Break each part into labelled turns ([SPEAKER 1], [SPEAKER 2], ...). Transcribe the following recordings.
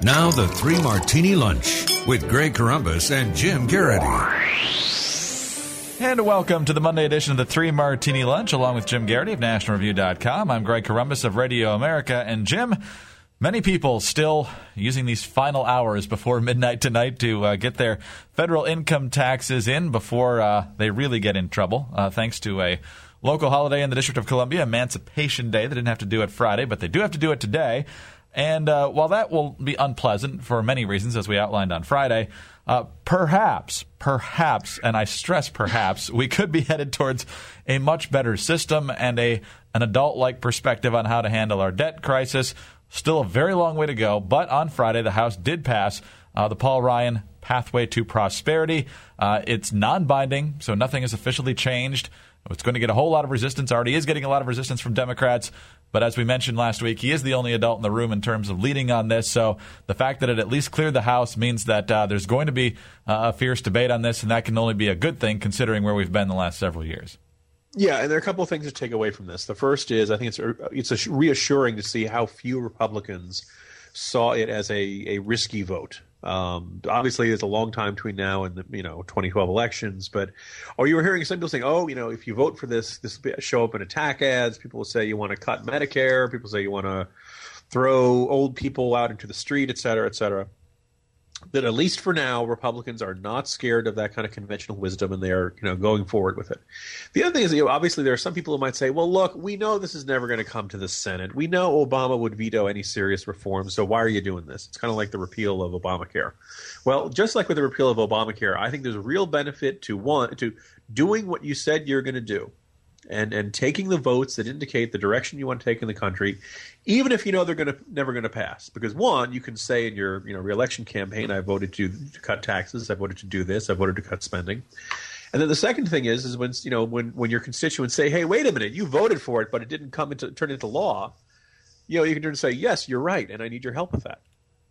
[SPEAKER 1] Now the Three Martini Lunch with Greg Corombos and Jim Garrity.
[SPEAKER 2] And welcome to the Monday edition of the Three Martini Lunch, along with Jim Garrity of NationalReview.com. I'm Greg Corombos of Radio America. And Jim, many people still using these final hours before midnight tonight to get their federal income taxes in before they really get in trouble, thanks to a local holiday in the District of Columbia, Emancipation Day. They didn't have to do it Friday, but they do have to do it today. And while that will be unpleasant for many reasons, as we outlined on Friday, perhaps, and I stress perhaps, we could be headed towards a much better system and an adult-like perspective on how to handle our debt crisis. Still a very long way to go, but on Friday the House did pass the Paul Ryan Pathway to Prosperity. It's non-binding, so nothing has officially changed. It's going to get a whole lot of resistance, already is getting a lot of resistance from Democrats. But as we mentioned last week, he is the only adult in the room in terms of leading on this. So the fact that it at least cleared the House means that there's going to be a fierce debate on this, and that can only be a good thing considering where we've been the last several years.
[SPEAKER 3] Yeah, and there are a couple of things to take away from this. The first is I think it's reassuring to see how few Republicans saw it as a risky vote. Obviously, there's a long time between now and the 2012 elections, but you were hearing some people saying, if you vote for this will show up in attack ads. People will say you want to cut Medicare. People say you want to throw old people out into the street, et cetera, et cetera. That at least for now, Republicans are not scared of that kind of conventional wisdom, and they are going forward with it. The other thing is, obviously, there are some people who might say, well, look, we know this is never going to come to the Senate. We know Obama would veto any serious reform, so why are you doing this? It's kind of like the repeal of Obamacare. Well, just like with the repeal of Obamacare, I think there's a real benefit to doing what you said you're going to do. And taking the votes that indicate the direction you want to take in the country, even if you know they're never going to pass. Because one, you can say in your reelection campaign, I voted to cut taxes, I voted to do this, I voted to cut spending. And then the second thing is when your constituents say, hey, wait a minute, you voted for it, but it didn't turn into law. You can turn and say, yes, you're right, and I need your help with that.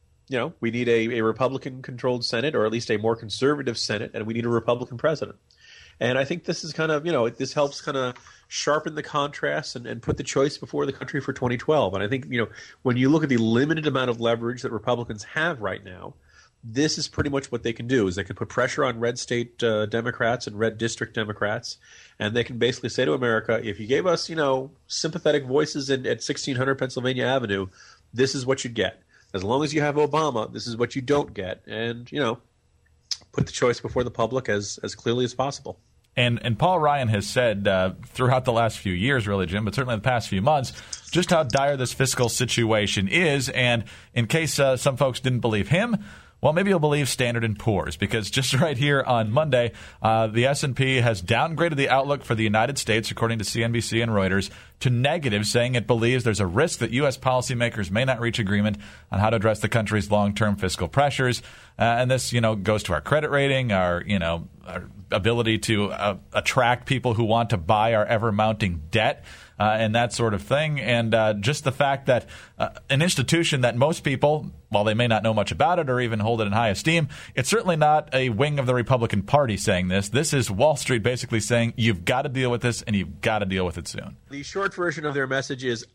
[SPEAKER 3] We need a Republican-controlled Senate, or at least a more conservative Senate, and we need a Republican president. And I think this is kind of, this helps kind of sharpen the contrast and put the choice before the country for 2012. And I think, when you look at the limited amount of leverage that Republicans have right now, this is pretty much what they can do, is they can put pressure on red state Democrats and red district Democrats, and they can basically say to America, if you gave us, sympathetic voices at 1600 Pennsylvania Avenue, this is what you'd get. As long as you have Obama, this is what you don't get. And, put the choice before the public as clearly as possible.
[SPEAKER 2] And Paul Ryan has said throughout the last few years, really, Jim, but certainly the past few months, just how dire this fiscal situation is. And in case some folks didn't believe him, well, maybe you'll believe Standard & Poor's, because just right here on Monday, the S&P has downgraded the outlook for the United States, according to CNBC and Reuters, to negative, saying it believes there's a risk that U.S. policymakers may not reach agreement on how to address the country's long-term fiscal pressures. And this, goes to our credit rating, our ability to attract people who want to buy our ever-mounting debt. And that sort of thing. And just the fact that an institution that most people, while they may not know much about it or even hold it in high esteem, it's certainly not a wing of the Republican Party saying this. This is Wall Street basically saying you've got to deal with this, and you've got to deal with it soon.
[SPEAKER 3] The short version of their message is,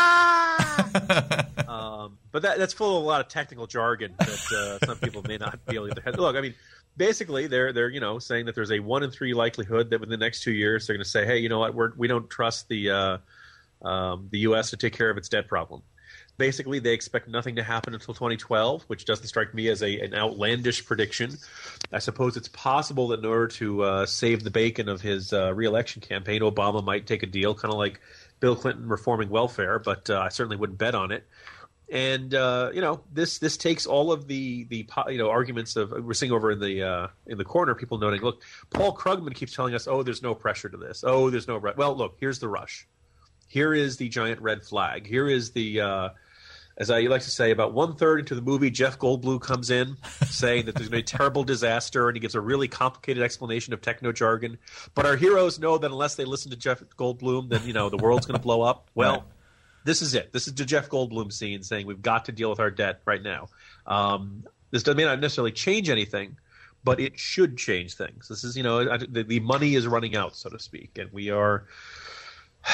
[SPEAKER 3] but that's full of a lot of technical jargon that some people may not be able to – look, I mean, basically, they're saying that there's a 1 in 3 likelihood that within the next 2 years they're going to say, hey, you know what, we don't trust the U.S. to take care of its debt problem. Basically, they expect nothing to happen until 2012, which doesn't strike me as an outlandish prediction. I suppose it's possible that in order to save the bacon of his re-election campaign, Obama might take a deal, kind of like Bill Clinton reforming welfare, but I certainly wouldn't bet on it. And this takes all of the arguments of we're seeing over in the corner, people noting, look, Paul Krugman keeps telling us, there's no pressure to this. There's no well, look, here's the rush. Here is the giant red flag. Here is the as I like to say, about 1/3 into the movie, Jeff Goldblum comes in saying that there's going to be a terrible disaster, and he gives a really complicated explanation of techno jargon. But our heroes know that unless they listen to Jeff Goldblum, then the world's going to blow up. Well. Right. This is it. This is the Jeff Goldblum scene saying we've got to deal with our debt right now. This may not necessarily change anything, but it should change things. This is, the money is running out, so to speak, and we are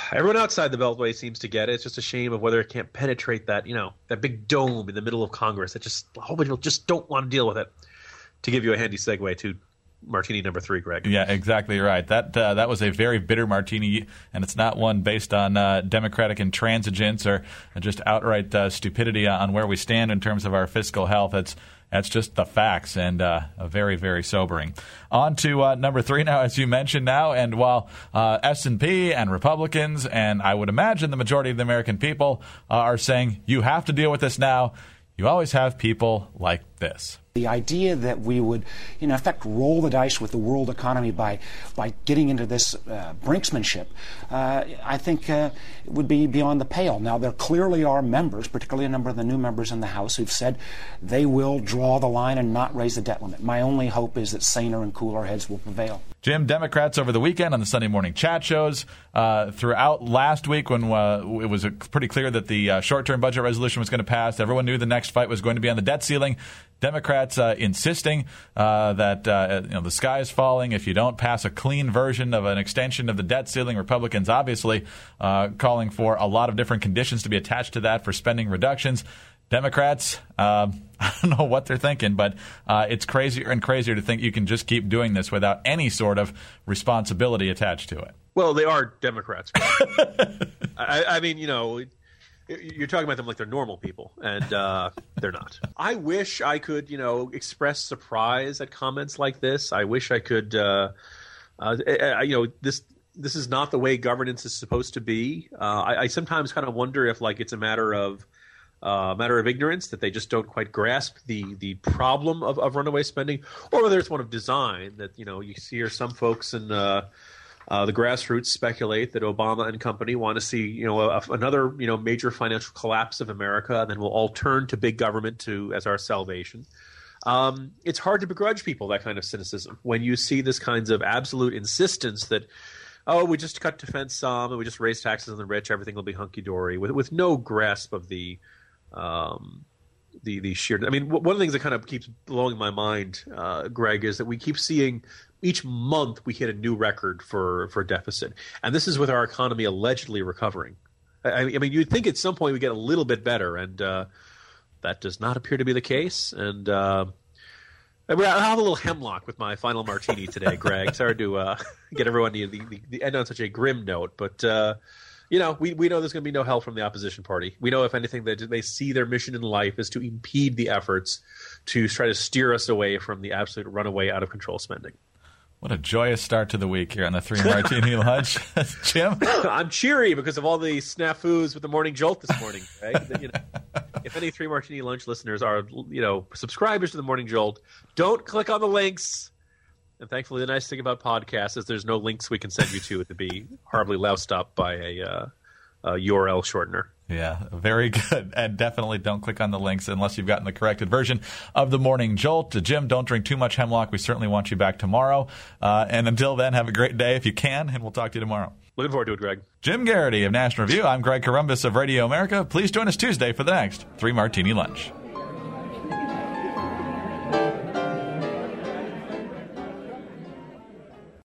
[SPEAKER 3] Everyone outside the Beltway seems to get it. It's just a shame of whether it can't penetrate that, that big dome in the middle of Congress. That just a whole bunch of people just don't want to deal with it. To give you a handy segue to martini number 3, Greg.
[SPEAKER 2] Yeah, exactly right. That was a very bitter martini, and it's not one based on Democratic intransigence or just outright stupidity on where we stand in terms of our fiscal health. That's just the facts, and very, very sobering. On to number 3 now, as you mentioned now, and while S&P and Republicans, and I would imagine the majority of the American people are saying, you have to deal with this now, you always have people like this.
[SPEAKER 4] The idea that we would, in effect, roll the dice with the world economy by getting into this brinksmanship, I think would be beyond the pale. Now, there clearly are members, particularly a number of the new members in the House, who've said they will draw the line and not raise the debt limit. My only hope is that saner and cooler heads will prevail.
[SPEAKER 2] Jim, Democrats over the weekend on the Sunday morning chat shows, throughout last week when it was pretty clear that the short-term budget resolution was going to pass, everyone knew the next fight was going to be on the debt ceiling. Democrats insisting that the sky is falling if you don't pass a clean version of an extension of the debt ceiling. Republicans obviously calling for a lot of different conditions to be attached to that for spending reductions. Democrats, I don't know what they're thinking, but it's crazier and crazier to think you can just keep doing this without any sort of responsibility attached to it.
[SPEAKER 3] Well, they are Democrats. I mean, you're talking about them like they're normal people, and they're not. I wish I could, express surprise at comments like this. I wish I could, this is not the way governance is supposed to be. I sometimes kind of wonder if, it's a matter of ignorance, that they just don't quite grasp the problem of runaway spending, or whether it's one of design, that, you hear some folks in the grassroots speculate that Obama and company want to see, another, major financial collapse of America, and then we'll all turn to big government as our salvation. It's hard to begrudge people that kind of cynicism when you see this kinds of absolute insistence that, we just cut defense some and we just raise taxes on the rich, everything will be hunky-dory, with no grasp of the sheer. I mean, one of the things that kind of keeps blowing my mind, Greg, is that we keep seeing each month we hit a new record for deficit, and this is with our economy allegedly recovering. I mean, you'd think at some point we get a little bit better, and that does not appear to be the case. And I'll have a little hemlock with my final martini today, Greg. Sorry to get everyone to the end on such a grim note, but. We know there's going to be no help from the opposition party. We know, if anything, that they see their mission in life is to impede the efforts to try to steer us away from the absolute runaway, out-of-control spending.
[SPEAKER 2] What a joyous start to the week here on the 3 Martini Lunch. Jim?
[SPEAKER 3] I'm cheery because of all the snafus with the Morning Jolt this morning. Right? If any 3 Martini Lunch listeners are, subscribers to the Morning Jolt, don't click on the links. And thankfully, the nice thing about podcasts is there's no links we can send you to be horribly loused up by a URL shortener.
[SPEAKER 2] Yeah, very good. And definitely don't click on the links unless you've gotten the corrected version of the Morning Jolt. Jim, don't drink too much hemlock. We certainly want you back tomorrow. And until then, have a great day if you can, and we'll talk to you tomorrow.
[SPEAKER 3] Looking forward to it, Greg.
[SPEAKER 2] Jim Garrity of National Review. I'm Greg Corombos of Radio America. Please join us Tuesday for the next 3 Martini Lunch.